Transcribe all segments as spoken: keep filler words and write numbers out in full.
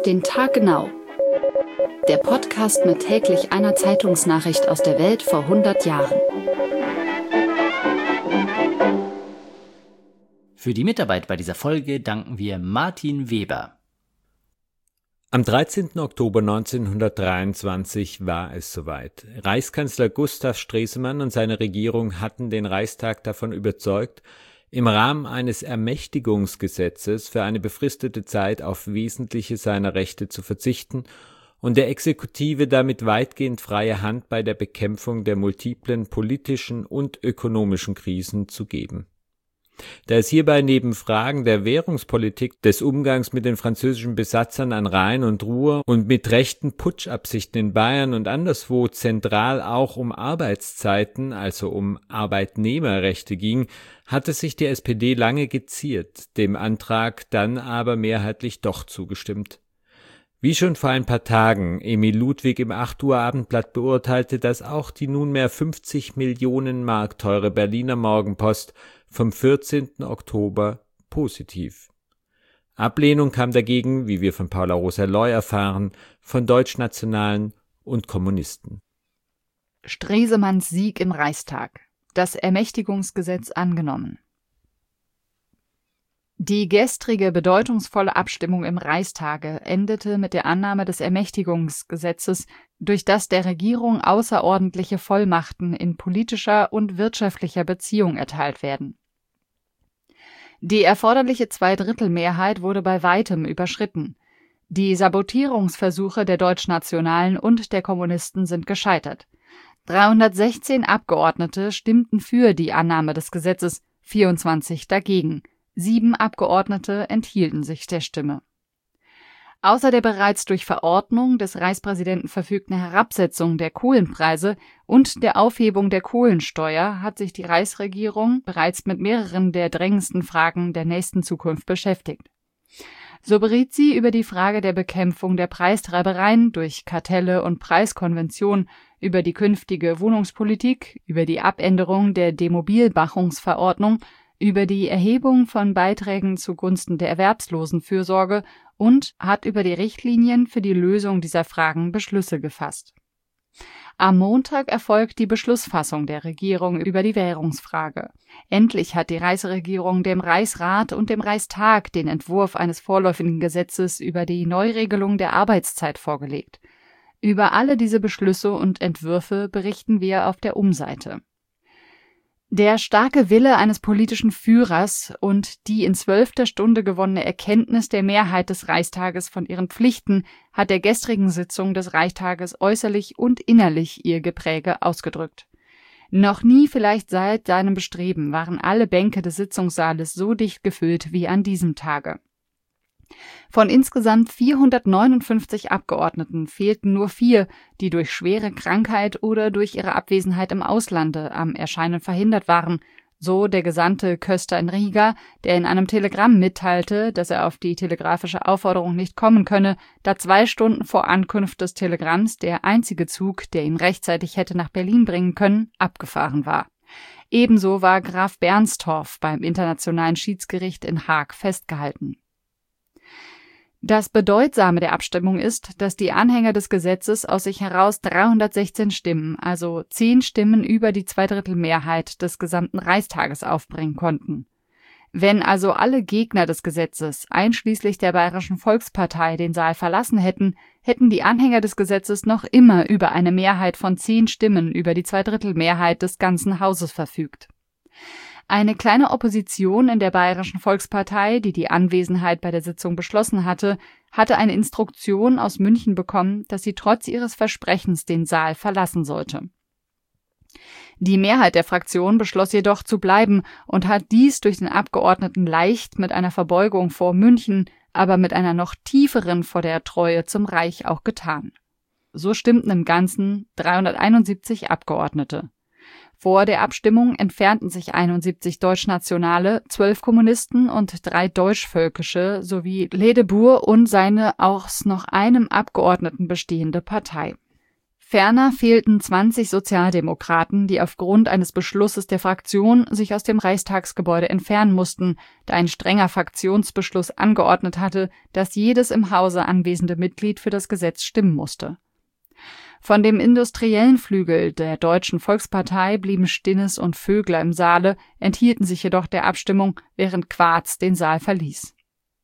Auf den Tag genau. Der Podcast mit täglich einer Zeitungsnachricht aus der Welt vor hundert Jahren. Für die Mitarbeit bei dieser Folge danken wir Martin Weber. Am dreizehnten Oktober neunzehnhundertdreiundzwanzig war es soweit. Reichskanzler Gustav Stresemann und seine Regierung hatten den Reichstag davon überzeugt, im Rahmen eines Ermächtigungsgesetzes für eine befristete Zeit auf wesentliche seiner Rechte zu verzichten und der Exekutive damit weitgehend freie Hand bei der Bekämpfung der multiplen politischen und ökonomischen Krisen zu geben. Da es hierbei neben Fragen der Währungspolitik, des Umgangs mit den französischen Besatzern an Rhein und Ruhr und mit rechten Putschabsichten in Bayern und anderswo zentral auch um Arbeitszeiten, also um Arbeitnehmerrechte ging, hatte sich die S P D lange geziert, dem Antrag dann aber mehrheitlich doch zugestimmt. Wie schon vor ein paar Tagen Emil Ludwig im acht Uhr Abendblatt beurteilte, dass auch die nunmehr fünfzig Millionen Mark teure Berliner Morgenpost vom vierzehnten Oktober positiv. Ablehnung kam dagegen, wie wir von Paula Rosa-Loy erfahren, von Deutschnationalen und Kommunisten. Stresemanns Sieg im Reichstag. Das Ermächtigungsgesetz angenommen. Die gestrige bedeutungsvolle Abstimmung im Reichstage endete mit der Annahme des Ermächtigungsgesetzes, durch das der Regierung außerordentliche Vollmachten in politischer und wirtschaftlicher Beziehung erteilt werden. Die erforderliche Zweidrittelmehrheit wurde bei weitem überschritten. Die Sabotierungsversuche der Deutschnationalen und der Kommunisten sind gescheitert. dreihundertsechzehn Abgeordnete stimmten für die Annahme des Gesetzes, vierundzwanzig dagegen. Sieben Abgeordnete enthielten sich der Stimme. Außer der bereits durch Verordnung des Reichspräsidenten verfügten Herabsetzung der Kohlenpreise und der Aufhebung der Kohlensteuer hat sich die Reichsregierung bereits mit mehreren der drängendsten Fragen der nächsten Zukunft beschäftigt. So beriet sie über die Frage der Bekämpfung der Preistreibereien durch Kartelle und Preiskonvention, über die künftige Wohnungspolitik, über die Abänderung der Demobilmachungsverordnung, über die Erhebung von Beiträgen zugunsten der Erwerbslosenfürsorge und hat über die Richtlinien für die Lösung dieser Fragen Beschlüsse gefasst. Am Montag erfolgt die Beschlussfassung der Regierung über die Währungsfrage. Endlich hat die Reichsregierung dem Reichsrat und dem Reichstag den Entwurf eines vorläufigen Gesetzes über die Neuregelung der Arbeitszeit vorgelegt. Über alle diese Beschlüsse und Entwürfe berichten wir auf der Umseite. Der starke Wille eines politischen Führers und die in zwölfter Stunde gewonnene Erkenntnis der Mehrheit des Reichstages von ihren Pflichten hat der gestrigen Sitzung des Reichstages äußerlich und innerlich ihr Gepräge ausgedrückt. Noch nie vielleicht seit seinem Bestreben waren alle Bänke des Sitzungssaales so dicht gefüllt wie an diesem Tage. Von insgesamt vierhundertneunundfünfzig Abgeordneten fehlten nur vier, die durch schwere Krankheit oder durch ihre Abwesenheit im Auslande am Erscheinen verhindert waren, so der Gesandte Köster in Riga, der in einem Telegramm mitteilte, dass er auf die telegrafische Aufforderung nicht kommen könne, da zwei Stunden vor Ankunft des Telegramms der einzige Zug, der ihn rechtzeitig hätte nach Berlin bringen können, abgefahren war. Ebenso war Graf Bernstorff beim Internationalen Schiedsgericht in Haag festgehalten. Das Bedeutsame der Abstimmung ist, dass die Anhänger des Gesetzes aus sich heraus dreihundertsechzehn Stimmen, also zehn Stimmen über die Zweidrittelmehrheit des gesamten Reichstages aufbringen konnten. Wenn also alle Gegner des Gesetzes, einschließlich der Bayerischen Volkspartei, den Saal verlassen hätten, hätten die Anhänger des Gesetzes noch immer über eine Mehrheit von zehn Stimmen über die Zweidrittelmehrheit des ganzen Hauses verfügt. Eine kleine Opposition in der Bayerischen Volkspartei, die die Anwesenheit bei der Sitzung beschlossen hatte, hatte eine Instruktion aus München bekommen, dass sie trotz ihres Versprechens den Saal verlassen sollte. Die Mehrheit der Fraktion beschloss jedoch zu bleiben und hat dies durch den Abgeordneten Leicht mit einer Verbeugung vor München, aber mit einer noch tieferen vor der Treue zum Reich auch getan. So stimmten im Ganzen dreihunderteinundsiebzig Abgeordnete. Vor der Abstimmung entfernten sich einundsiebzig Deutschnationale, zwölf Kommunisten und drei Deutschvölkische sowie Ledebour und seine aus noch einem Abgeordneten bestehende Partei. Ferner fehlten zwanzig Sozialdemokraten, die aufgrund eines Beschlusses der Fraktion sich aus dem Reichstagsgebäude entfernen mussten, da ein strenger Fraktionsbeschluss angeordnet hatte, dass jedes im Hause anwesende Mitglied für das Gesetz stimmen musste. Von dem industriellen Flügel der Deutschen Volkspartei blieben Stinnes und Vögler im Saale, enthielten sich jedoch der Abstimmung, während Quatz den Saal verließ.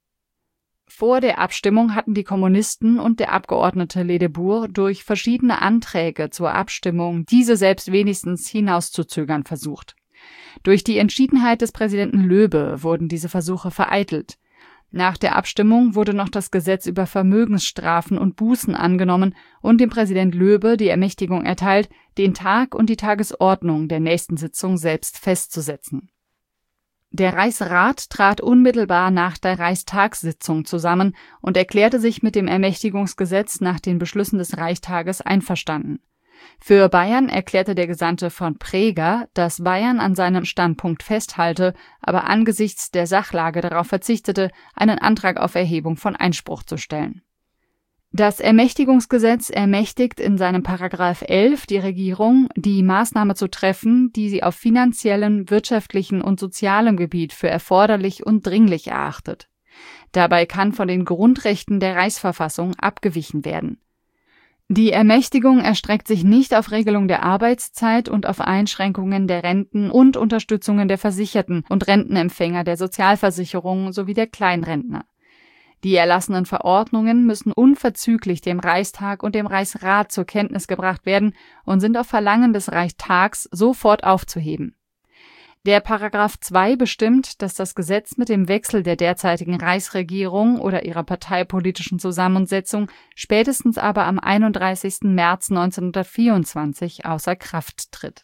Vor der Abstimmung hatten die Kommunisten und der Abgeordnete Ledebour durch verschiedene Anträge zur Abstimmung diese selbst wenigstens hinauszuzögern versucht. Durch die Entschiedenheit des Präsidenten Löbe wurden diese Versuche vereitelt. Nach der Abstimmung wurde noch das Gesetz über Vermögensstrafen und Bußen angenommen und dem Präsident Löbe die Ermächtigung erteilt, den Tag und die Tagesordnung der nächsten Sitzung selbst festzusetzen. Der Reichsrat trat unmittelbar nach der Reichstagssitzung zusammen und erklärte sich mit dem Ermächtigungsgesetz nach den Beschlüssen des Reichstages einverstanden. Für Bayern erklärte der Gesandte von Preger, dass Bayern an seinem Standpunkt festhalte, aber angesichts der Sachlage darauf verzichtete, einen Antrag auf Erhebung von Einspruch zu stellen. Das Ermächtigungsgesetz ermächtigt in seinem Paragraph elf die Regierung, die Maßnahme zu treffen, die sie auf finanziellem, wirtschaftlichem und sozialem Gebiet für erforderlich und dringlich erachtet. Dabei kann von den Grundrechten der Reichsverfassung abgewichen werden. Die Ermächtigung erstreckt sich nicht auf Regelung der Arbeitszeit und auf Einschränkungen der Renten und Unterstützungen der Versicherten und Rentenempfänger der Sozialversicherung sowie der Kleinrentner. Die erlassenen Verordnungen müssen unverzüglich dem Reichstag und dem Reichsrat zur Kenntnis gebracht werden und sind auf Verlangen des Reichstags sofort aufzuheben. Der Paragraph zwei bestimmt, dass das Gesetz mit dem Wechsel der derzeitigen Reichsregierung oder ihrer parteipolitischen Zusammensetzung spätestens aber am einunddreißigsten März neunzehnhundertvierundzwanzig außer Kraft tritt.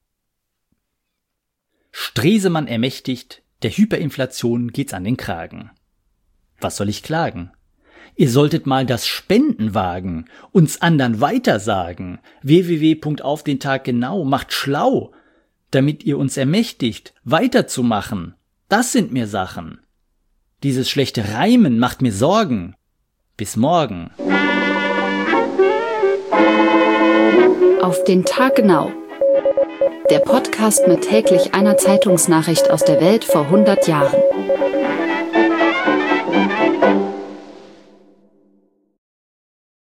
Stresemann ermächtigt, der Hyperinflation geht's an den Kragen. Was soll ich klagen? Ihr solltet mal das Spenden wagen, uns anderen weitersagen. w w w punkt auf den Tag genau macht schlau, damit ihr uns ermächtigt, weiterzumachen. Das sind mir Sachen. Dieses schlechte Reimen macht mir Sorgen. Bis morgen. Auf den Tag genau. Der Podcast mit täglich einer Zeitungsnachricht aus der Welt vor hundert Jahren.